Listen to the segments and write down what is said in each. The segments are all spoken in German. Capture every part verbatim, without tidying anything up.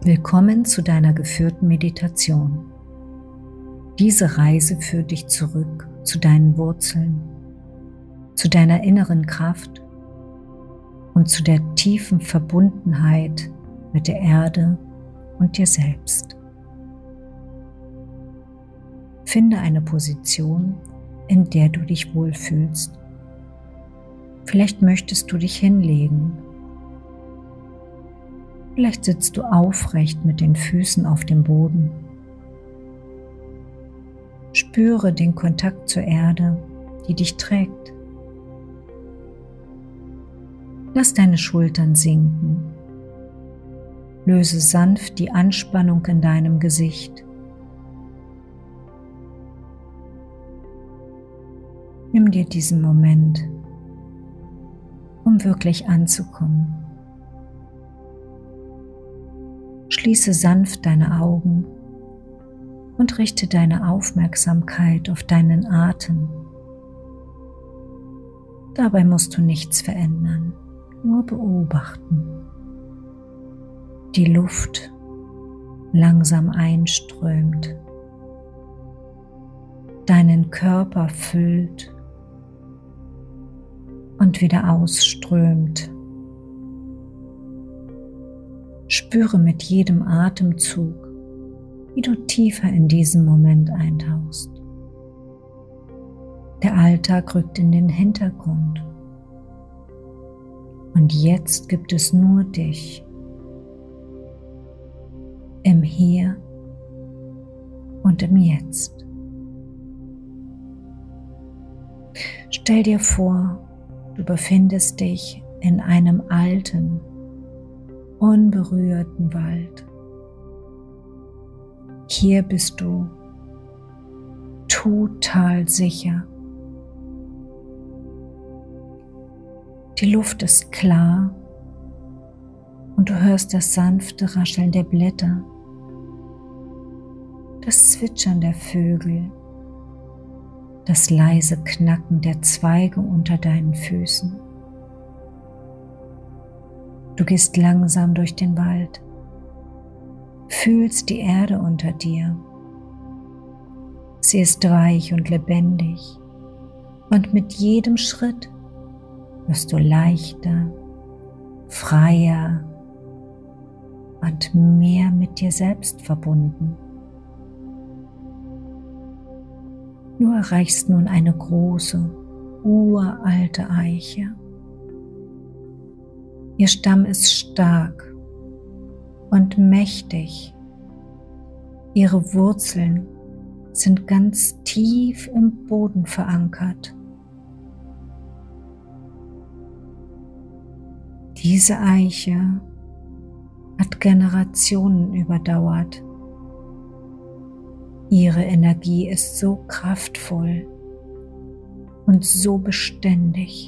Willkommen zu deiner geführten Meditation. Diese Reise führt dich zurück zu deinen Wurzeln, zu deiner inneren Kraft und zu der tiefen Verbundenheit mit der Erde und dir selbst. Finde eine Position, in der du dich wohlfühlst. Vielleicht möchtest du dich hinlegen. Vielleicht sitzt du aufrecht mit den Füßen auf dem Boden. Spüre den Kontakt zur Erde, die dich trägt. Lass deine Schultern sinken. Löse sanft die Anspannung in deinem Gesicht. Nimm dir diesen Moment, um wirklich anzukommen. Schließe sanft deine Augen und richte deine Aufmerksamkeit auf deinen Atem. Dabei musst du nichts verändern, nur beobachten. Die Luft langsam einströmt, deinen Körper füllt und wieder ausströmt. Spüre mit jedem Atemzug, wie du tiefer in diesen Moment eintauchst. Der Alltag rückt in den Hintergrund. Und jetzt gibt es nur dich. Im Hier und im Jetzt. Stell dir vor, du befindest dich in einem alten, unberührten Wald. Hier bist du total sicher. Die Luft ist klar und du hörst das sanfte Rascheln der Blätter, das Zwitschern der Vögel, das leise Knacken der Zweige unter deinen Füßen. Du gehst langsam durch den Wald, fühlst die Erde unter dir. Sie ist weich und lebendig und mit jedem Schritt wirst du leichter, freier und mehr mit dir selbst verbunden. Du erreichst nun eine große, uralte Eiche. Ihr Stamm ist stark und mächtig. Ihre Wurzeln sind ganz tief im Boden verankert. Diese Eiche hat Generationen überdauert. Ihre Energie ist so kraftvoll und so beständig.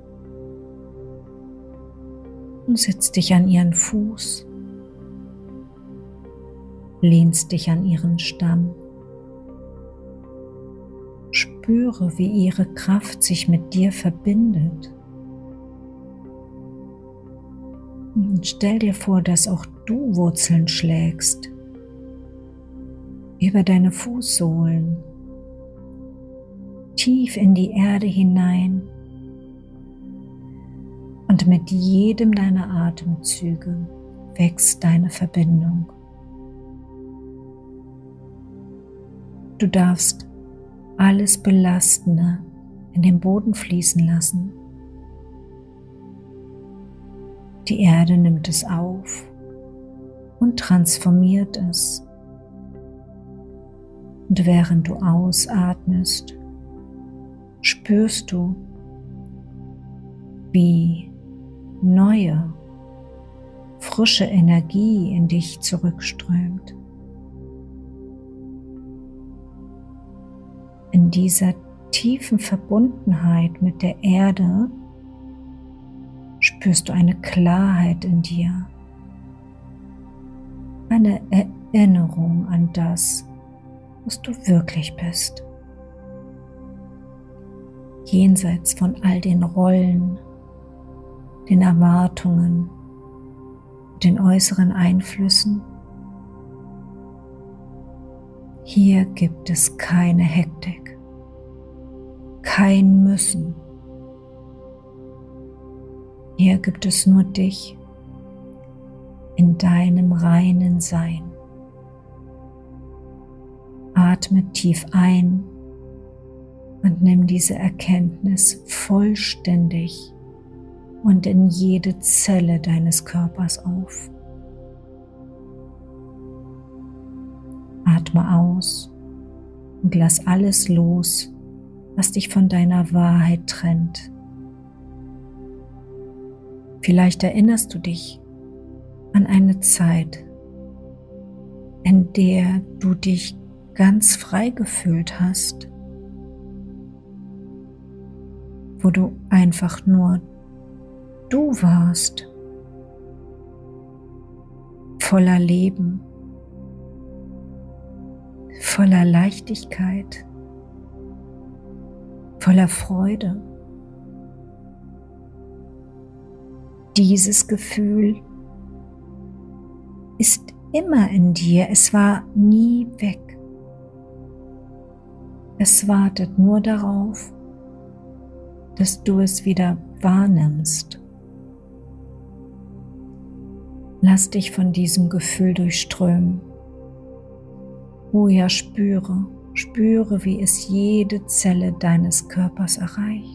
Du setzt dich an ihren Fuß, lehnst dich an ihren Stamm. Spüre, wie ihre Kraft sich mit dir verbindet. Und stell dir vor, dass auch du Wurzeln schlägst über deine Fußsohlen, tief in die Erde hinein. Und mit jedem deiner Atemzüge wächst deine Verbindung. Du darfst alles Belastende in den Boden fließen lassen. Die Erde nimmt es auf und transformiert es. Und während du ausatmest, spürst du, wie neue, frische Energie in dich zurückströmt. In dieser tiefen Verbundenheit mit der Erde spürst du eine Klarheit in dir, eine Erinnerung an das, was du wirklich bist. Jenseits von all den Rollen, den Erwartungen, den äußeren Einflüssen Hier gibt es keine Hektik, kein Müssen. Hier gibt es nur dich in deinem reinen Sein. Atme tief ein und nimm diese Erkenntnis vollständig und in jede Zelle deines Körpers auf. Atme aus und lass alles los, was dich von deiner Wahrheit trennt. Vielleicht erinnerst du dich an eine Zeit, in der du dich ganz frei gefühlt hast, wo du einfach nur du warst, voller Leben, voller Leichtigkeit, voller Freude. Dieses Gefühl ist immer in dir, es war nie weg. Es wartet nur darauf, dass du es wieder wahrnimmst. Lass dich von diesem Gefühl durchströmen. Oh ja, spüre, spüre, wie es jede Zelle deines Körpers erreicht.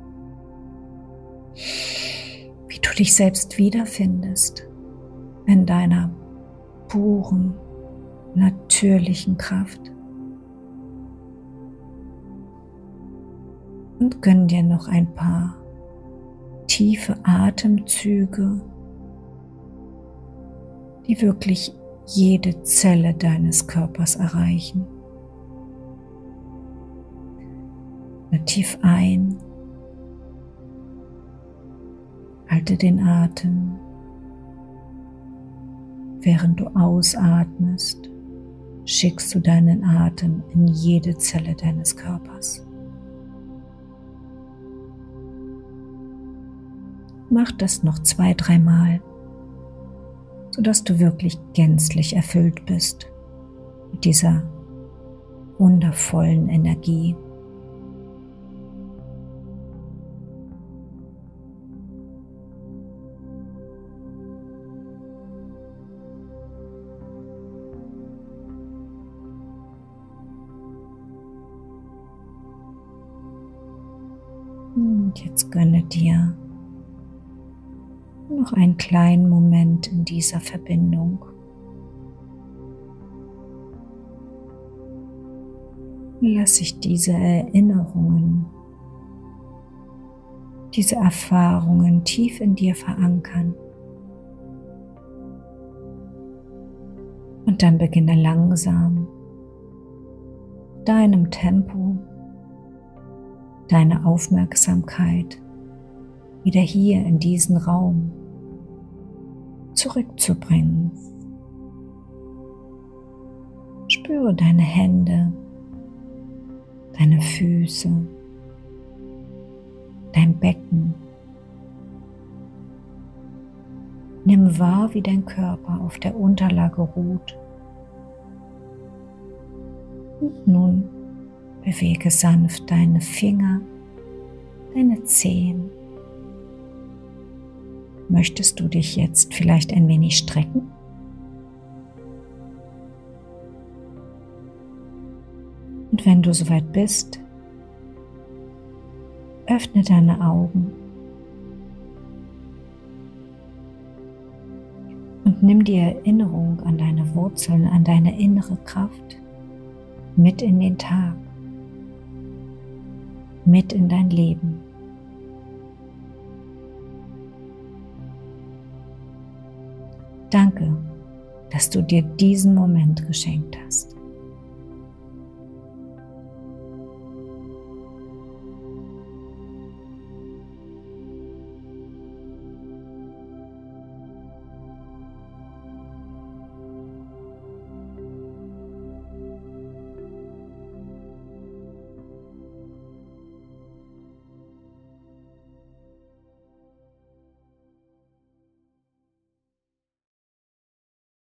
Wie du dich selbst wiederfindest in deiner puren, natürlichen Kraft. Und gönn dir noch ein paar tiefe Atemzüge, die wirklich jede Zelle deines Körpers erreichen. Atme tief ein, halte den Atem, während du ausatmest, schickst du deinen Atem in jede Zelle deines Körpers. Mach das noch zwei, dreimal, sodass du wirklich gänzlich erfüllt bist mit dieser wundervollen Energie. Und jetzt gönne dir noch einen kleinen Moment in dieser Verbindung. Lass sich diese Erinnerungen, diese Erfahrungen tief in dir verankern. Und dann beginne langsam, deinem Tempo, deine Aufmerksamkeit wieder hier in diesen Raum zurückzubringen. Spüre deine Hände, deine Füße, dein Becken. Nimm wahr, wie dein Körper auf der Unterlage ruht. Und nun bewege sanft deine Finger, deine Zehen. Möchtest du dich jetzt vielleicht ein wenig strecken? Und wenn du soweit bist, öffne deine Augen und nimm die Erinnerung an deine Wurzeln, an deine innere Kraft mit in den Tag, mit in dein Leben. Danke, dass du dir diesen Moment geschenkt hast.